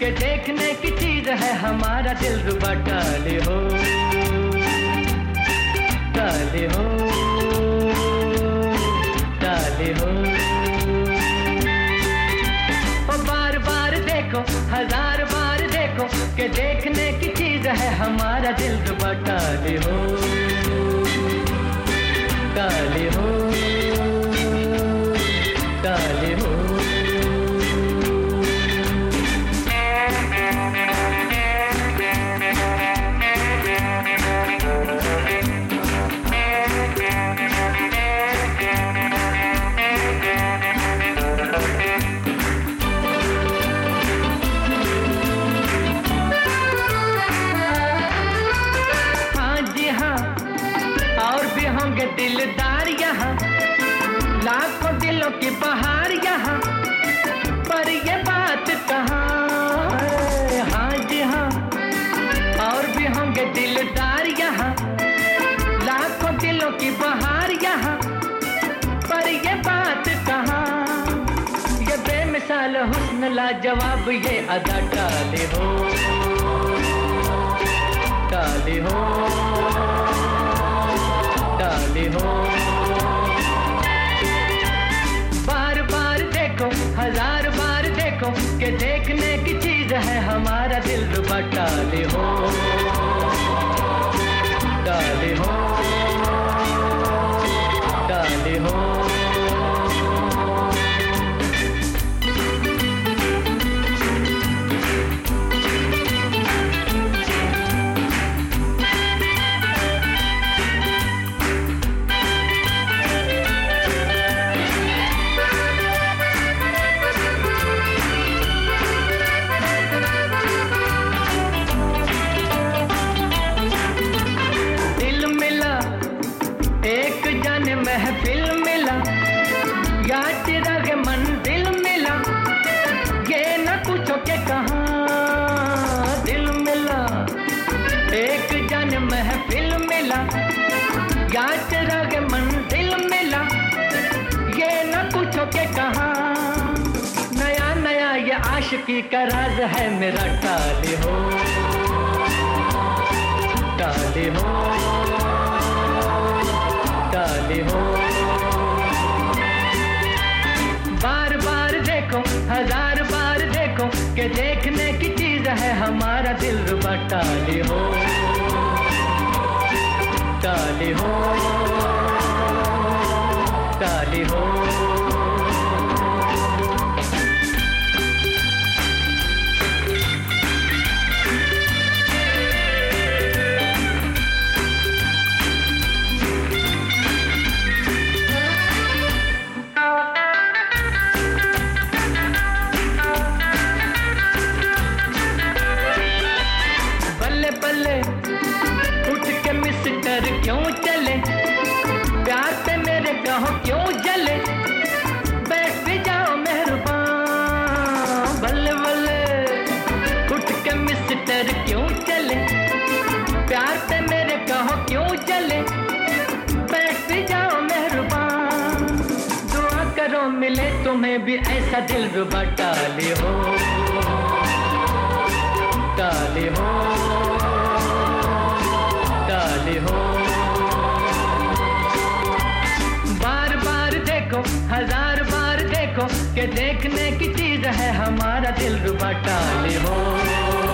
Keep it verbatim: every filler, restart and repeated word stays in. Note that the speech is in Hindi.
के देखने की चीज है हमारा दिल रुबा। टाले हो टाले हो टाले हो, ओ बार बार देखो हजार बार देखो के देखने की चीज है हमारा दिल रुबा। टाले हो टाले हो टाले हो। दिलदार यहाँ लाखों दिलों की बहार यहाँ, पर ये बात कहाँ। हाँ जी हाँ, और भी होंगे दिलदार यहाँ लाखों दिलों की बहार यहाँ, पर ये बात कहाँ। ये बेमिसाल हुस्न लाजवाब ये अदा। टाले हो टाले हो टाले हो, बार बार देखो हजार बार देखो के देखने की चीज है हमारा दिल रुबा। टाले हो टाले हो टाले हो। महफिल मिला या चिराग मंदिर मिला, ये न पूछो के कहाँ दिल मिला। एक जन महफिल मिला या चिराग मंदिर मिला, ये न पूछो के कहाँ। नया नया ये आशिकी का राज है मेरा। टाले हो टाले हो टाले हो, बार बार देखो हजार बार देखो के देखने की चीज है हमारा दिल रुबा। टाले हो टाले हो टाले हो। क्यों चले प्यार पे मेरे कहो क्यों जले, बैठ भी जाओ मेहरबान। बल्ले बल्ले उठ के मिस्टर क्यों चले, प्यार पे मेरे कहो क्यों जले, बैठ भी जाओ मेहरबान। दुआ करो मिले तुम्हें भी ऐसा दिल रुबा। टाले हो टाले हो टाले हो, बार बार देखो हजार बार देखो के देखने की चीज है हमारा दिल रुबा। टाले हो